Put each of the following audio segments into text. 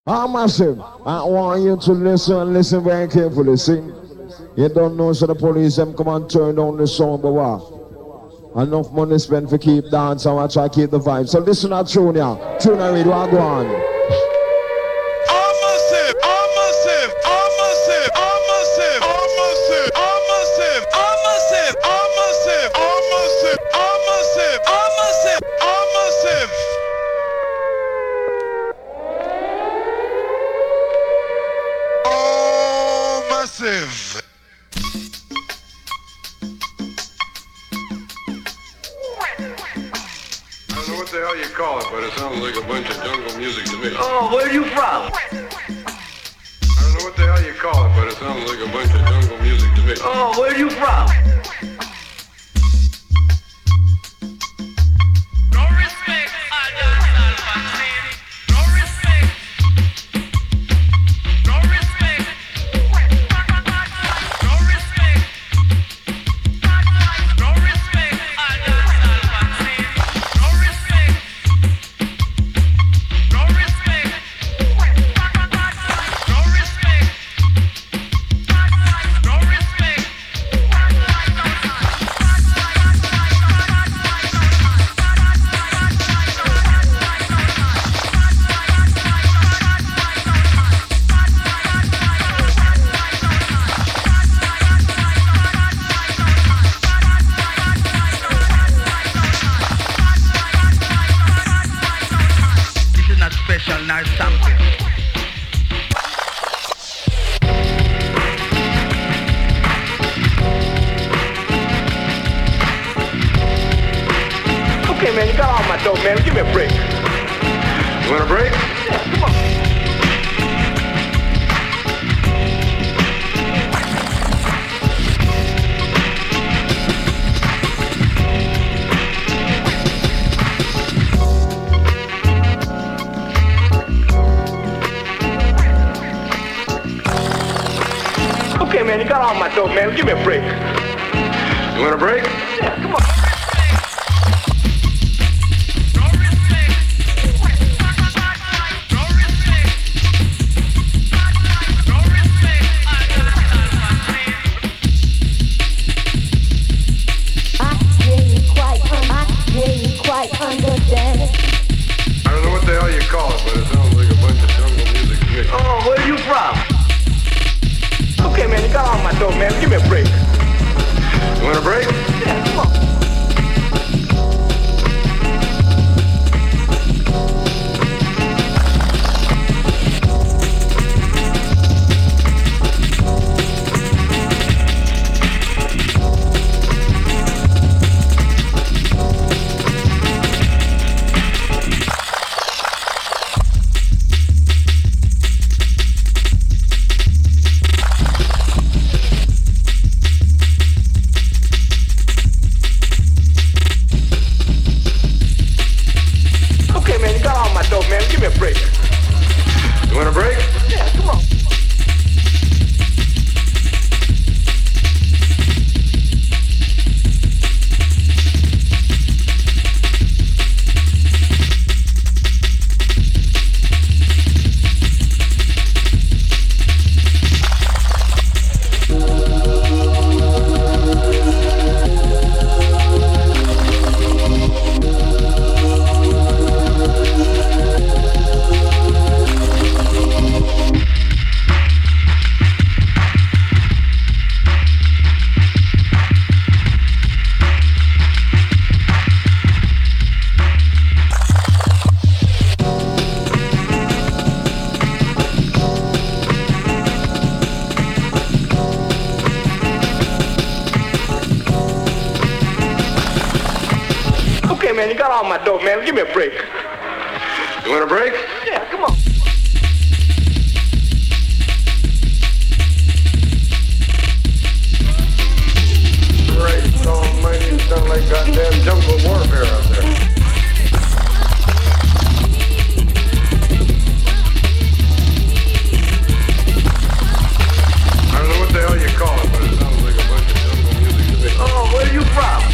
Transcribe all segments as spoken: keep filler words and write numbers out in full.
Ah, massive. I want you to listen and listen very carefully. See, you don't know, so the police them come and turn down the sound, but what? Enough money spent for keep dance and I try to keep the vibe. So listen to tune ya. Tune and read what go on. But it sounds like a bunch of jungle music to me. Oh, where are you from? I don't know what the hell you call it, but it sounds like a bunch of jungle music to me. Oh, where are you from? No respect, I just No respect. No respect. No respect. No respect, I just No respect. No respect. No respect. No respect. This is not special, not something. Okay, man, you got all my dope, man. Give me a break. You want a break? Yeah, come on. Okay, man, you got all my dope, man. Give me a break. You want a break? Yeah, come on. I didn't quite, I didn't quite understand it. I don't know what the hell you call it, but it sounds like a bunch of jungle music to me. Oh, where are you from? Okay, man, you got all my dope, man. Give me a break. You want a break? Yeah, come on. Okay, man, you got all my dope, man. Give me a break. You want a break? Yeah, come on. Okay, man, you got all my dope, man. Give me a break. You want a break? Yeah, come on. Right, almighty, it sounds like goddamn jungle warfare out there. I don't know what the hell you call it, but it sounds like a bunch of jungle music to me. Oh, where are you from?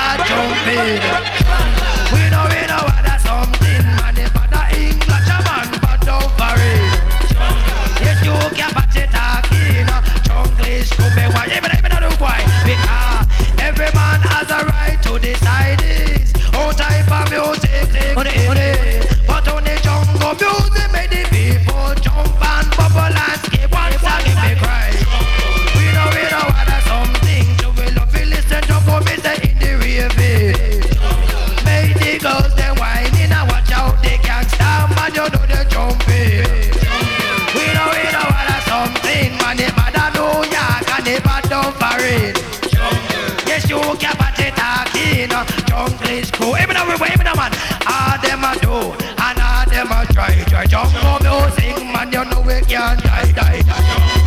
start jumping. We know we know what that's something, man. If the English a man, but don't worry. Yes, you can patch it talking. Junglish could be why even even do why. Because every man has a right to decide this. All type of music, on it, but on the jungle music, make the people jump and bubble and skip once again they cry. We know we know what that's something. So we love to listen to come in the rave. Make the girls them whining and watch out they can't stop man, you know they jumping. We know we know what that's something. Man, they bad a New York and they bad down Paris. Yes, you can patch it talking. Junglish crew, even though we wait, even though man, all them a do and all them a try, try jungle music, man, you know we can't die, die, die.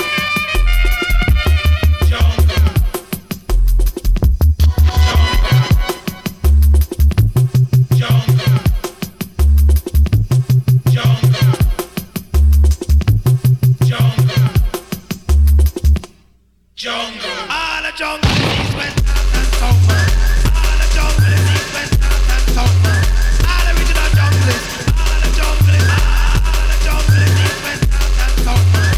All the jungle is west and south, man. All the jungle is west and south, man. All the original jungle, all the jungle, all the jungle is west and south, man.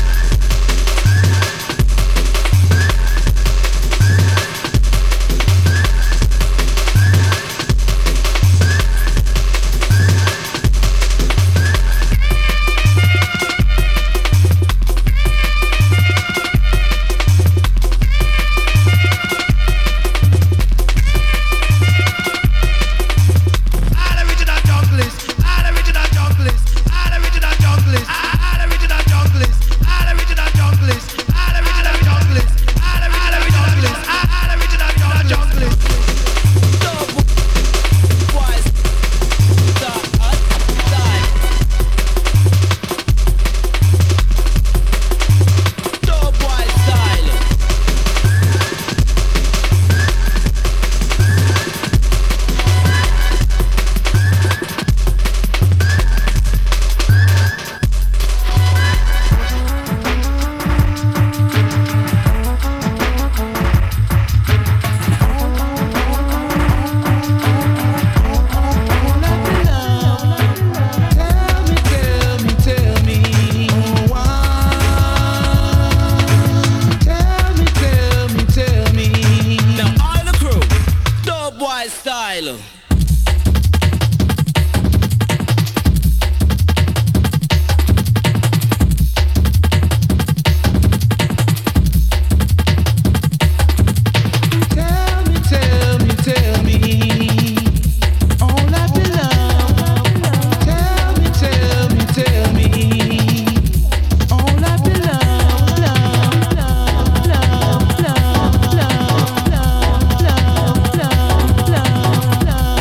Love,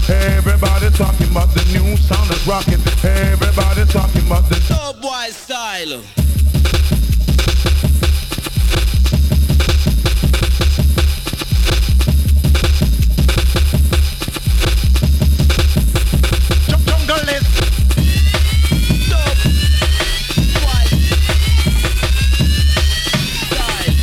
Everybody talking about the new sound that's rocking. Everybody talking about the Dub boy style. Jungle is dub boy style.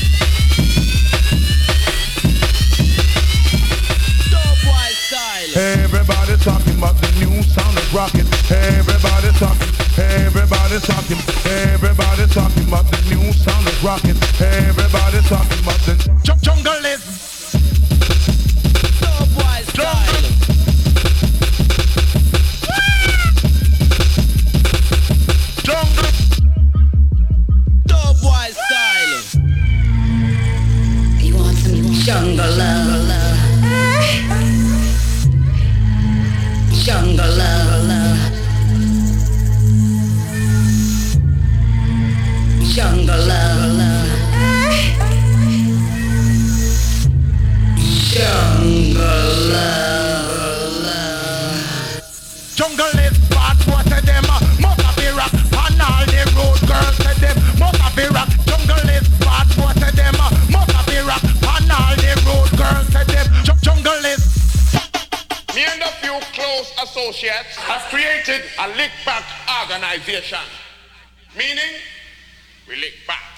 Dub boy style. Everybody talking about the new sound that's rocking. Everybody talking. Everybody talking. Everybody talking about the new sound that's rocking. Everybody talking about the J- jungle is Dub boy style. jungle. Dub boy style. You want some jungle love? Jungle love. Jungle love. Jungle love. Jungle is bad, what to them? Must have be rock, and all the road girls to them. Must have be rock. Jungle is bad, what to them? Must have be rock, and all the road girls to them. J- jungle is. Me and a few close associates have created a lick back organization. Meaning, we lick back.